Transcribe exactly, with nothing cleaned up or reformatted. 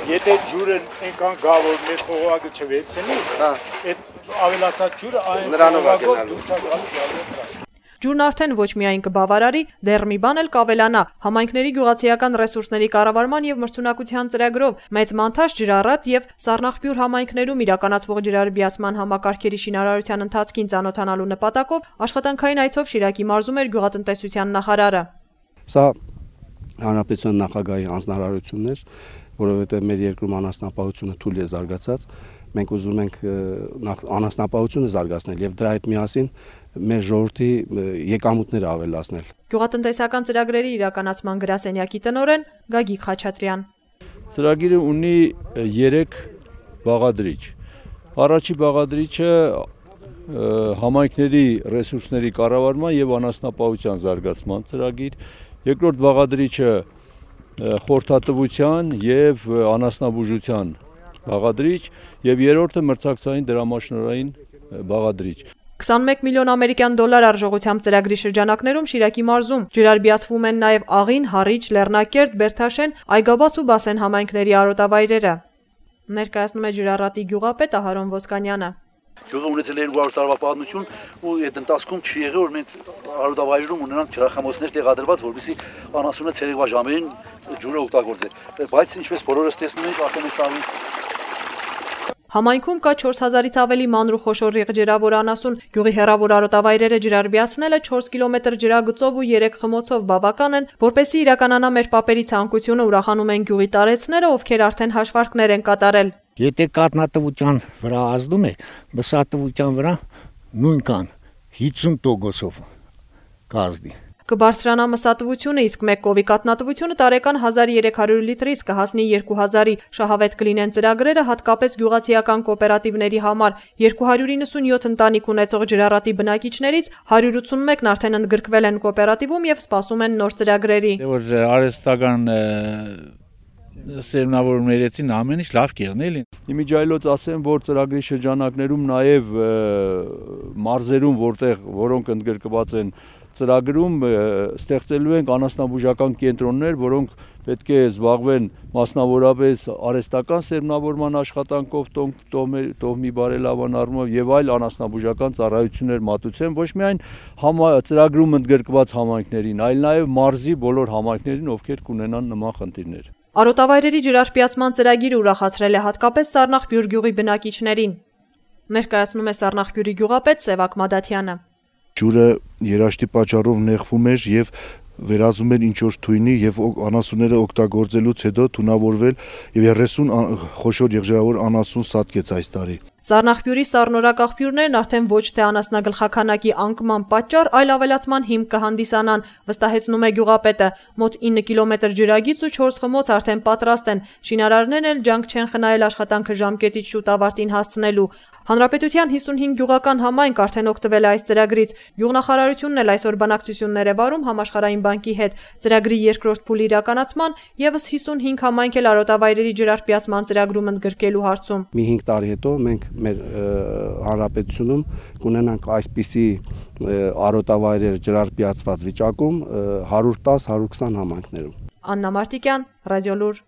Եթե ջուրը այնքան գա, որ մեր խողովակը չվերցնի, այդ ավելացած ջուրը այն խողովակով դուրս է գալու։ Ջուրն արդեն ոչ միայն կբավարարի, դեռ մի բան էլ կավելանա։ Համայնքների գյուղացիական ռեսուրսների կառավարման եւ մրցունակության ծրագրով մեծ Մանթաշ, Ջրառատ եւ Սառնախբյուր համայնքներում իրականացվող ջրարբիացման համակարգերի շինարարության ընթացքին ծանոթանալու նպատակով աշխատանքային այցով Շիրակի մարզում էր գյուղատնտեսության նախարարը։ Սա հանրապետության նախագահի հանձնարարությունն էր, որովհետեւ մեր երկրում անասնապահությունը թույլ է զարգացած, մենք ուզում ենք անասնապահությունը զարգացնել եւ դրա հետ միասին մեր ժողովրդի եկամուտները ավելացնել։ Գյուղատնտեսական ծրագրերի իրականացման գրասենյակի տնօրեն Գագիկ Խաչատրյան։ Ծրագիրը ունի երեք բաղադրիչ։ Առաջի բաղադրիչը համայնքների ռեսուրսների կառավարման եւ անասնապահության զարգացման ծրագիր, երկրորդ բաղադրիչը խորհրդատվության եւ անասնաբուժության բաղադրիչ եւ երրորդը մրցակցային դրամաշնորհային բաղադրիչ։ քսանմեկ միլիոն ամերիկյան դոլար արժողությամբ ծրագրի շրջանակներում Շիրակի մարզում ջրարբիացվում են նաև Աղին, Հառիչ, Լեռնակերտ, Բերթաշեն, Այգաբաց ու Բասեն համայնքների արոտավայրերը։ Ներկայացնում է Ջրառատի գյուղապետ Ահարոն Ոսկանյանը։ Գյուղը ունեցել է երկու հարյուր տարվա պատմություն ու այդ ընթացքում չի եղել, որ մենք արոտավայրերում ունենանք ջրախմոցներ տեղադրված, որպեսզի անասունը ցերեկվա ժամերին ջուրը օգտագործել։ Բայց ինչպես բոլորս տեսնում ենք, արդեն այս Համայնքում կա չորս հազարից ավելի մանր ու խոշոր եղջերավոր անասուն, գյուղի հեռավոր արոտավայրերը ջրարբիացնելը չորս կիլոմետր ջրագծով ու երեք խմոցով բավական են, որպեսզի իրականանա մեր պապերի ցանկությունը, ուրախանում են գյուղի տարեցները, ովքեր արդեն հաշվարկներ են կատարել։ Եթե կաթնատվության վրա ազդում է, բսատվության վրա նույնքան հիսուն տոկոսով կազդի։ Կբարձրանա մսատվությունը, իսկ մեկ կովի կաթնատվությունը տարեկան հազար երեք հարյուր լիտրից կհասնի երկու հազարի, շահավետ կլինեն ծրագրերը հատկապես գյուղացիական կոոպերատիվների համար, երկու հարյուր իննսունյոթ ընտանիք ունեցող Ջրառատի բնակիչներից հարյուր ութսունմեկ արդեն ընդգրկվել են կոոպերատիվում եւ սպասում են նոր ծրագրերի։ Որ արհեստական սերմնավորումներեցին ամեն ինչ լավ կեղն էլի։ Իմիջայլոց ասեմ, որ ծրագրի շրջանակներում նաեւ մարզերում, որտեղ որոնք ընդգրկված են ծրագրում ստեղծելու ենք անասնաբուժական կենտրոններ, որոնք պետք է զբաղվեն մասնավորապես արհեստական սերմնավորման աշխատանքով, տոհմի բարելավման առումով եւ այլ անասնաբուժական ծառայություններ մատուցեն ոչ միայն ծրագրում ընդգրկված համայնքներին, այլ նաեւ մարզի բոլոր համայնքներին, ովքեր կունենան նման խնդիրներ։ Արոտավայրերի ջրարբիացման ծրագիրը ուրախացրել է հատկապես Սառնախբյուր գյուղի բնակիչներին։ Ներկայացնում է Սառնախբյուրի գյուղապետ Սևակ Մադաթյանը։ Ջուրը երաշտի պատճառով նեղվում էր եւ վերածում էր ինչ որ թույնի եւ անասունները օգտագործելուց հետո թունավորվել եւ երեսուն խոշոր եղջերավոր անասուն սատկեց այս տարի։ Սառնախբյուրի սառնորակ աղբյուրներն արդեն ոչ թե անասնագլխականակի անկման պատճառ, այլ ավելացման հիմք կհանդիսանան, վստահեցնում է գյուղապետը։ Մոտ ինը կիլոմետր ջրագիծ ու չորս խմոց արդեն պատրաստ են։ Շինարարներն էլ ջանք չեն խնայել աշխատանքը ժամկետից շուտ ավարտին հասցնելու։ Հանրապետության հիսունհինգ գյուղական համայնք արդեն օգտվել է այս ծրագրից։ Գյուղնախարարությունն էլ այսօր բանակցություններ է վարում Համաշխարհային բանկի հետ։ Ծրագրի երկրորդ փուլի իրականացման եւս հիսունհինգ համայնք էլ արոտավայրերի ջրարբիացման ծրագրում ընդգրկելու հարցում։ Մի հինգ տարի հետո մենք մեր հանրապետությունում կունենանք այսպիսի արոտավայրեր ջրարբիացված վիճակում հարյուր տասը հարյուր քսան համայնքներում։ Աննա Մարտիկյան, Ռադիոլուր։